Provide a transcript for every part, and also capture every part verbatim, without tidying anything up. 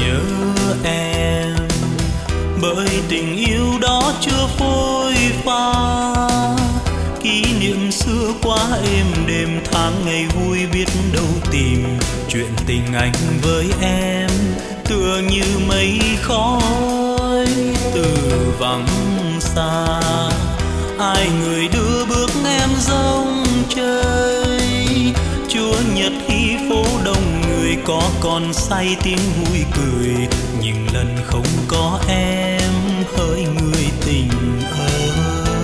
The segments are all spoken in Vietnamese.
nhớ em, bởi tình yêu đó chưa phôi pha. Kỷ niệm xưa quá êm đềm, tháng ngày vui biết đâu tìm. Chuyện tình anh với em tựa như mây khói từ vắng xa. Ai người đưa bước em dòng chơi, Chúa Nhật khi phố đông người có còn say tiếng vui cười. Nhưng lần không có em hỡi người tình ơi.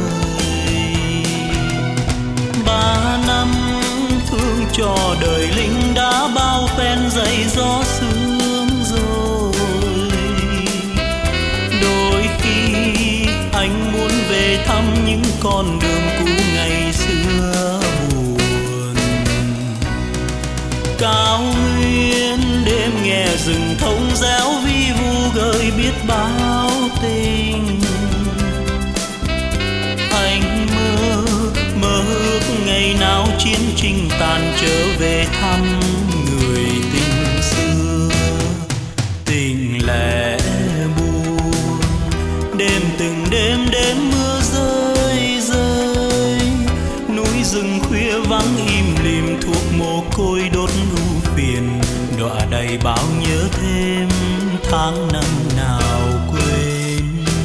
Ba năm thương cho đời linh đã bao phen dày gió sương rồi. Đôi khi anh muốn về thăm những con đường cũ ngày xưa buồn. Cao nguyên đêm nghe rừng thông réo vi vu gợi biết bao tình. Anh mơ mơ ước ngày nào chiến tranh tàn trở về thăm người tình xưa. Tình lẻ buồn đêm từng đêm đêm mưa rơi rơi. Núi rừng khuya vắng im lìm, thuốc mồ côi đốt ưu phiền. Đọa đầy bao nhớ thêm tháng năm nào quên.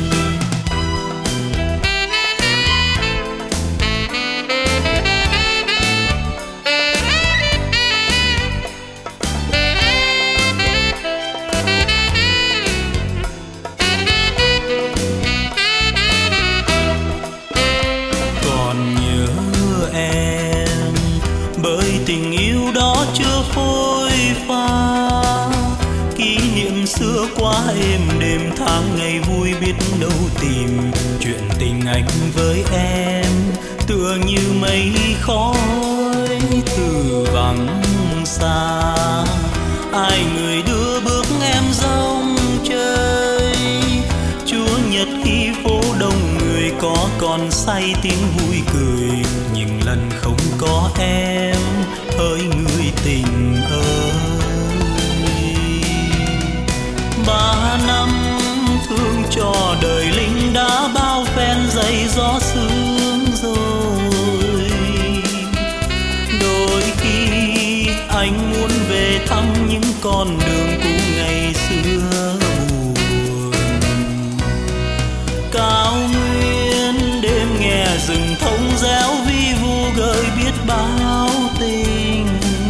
Còn nhớ em bởi tình yêu đó chưa phôi pha. Kỷ niệm xưa quá êm đềm, tháng ngày vui biết đâu tìm. Chuyện tình anh với em tựa như mây khói từ vắng xa. Ai người đưa bước em dòng chơi, Chúa Nhật khi phố đông người có còn say tiếng vui cười. Nhưng lần không có em hỡi người tình ơi. Ba năm thương cho đời linh đã bao phen dày gió sương rồi. Đôi khi anh muốn về thăm những con đường cũ ngày xưa buồn. Cao nguyên đêm nghe rừng thông réo vi vu gợi biết bao tình.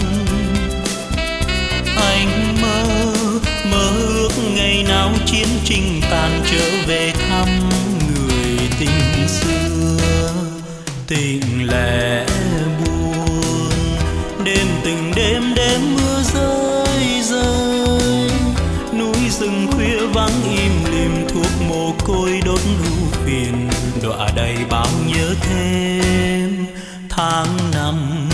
Anh mơ mơ ước ngày nào chiến tranh tàn trở về thăm người tình xưa. Tình lẻ buồn đêm từng đêm đêm mưa rơi rơi. Núi rừng khuya vắng im lìm, thuốc mồ côi đốt ưu phiền. Đọa đầy bao nhớ thêm tháng năm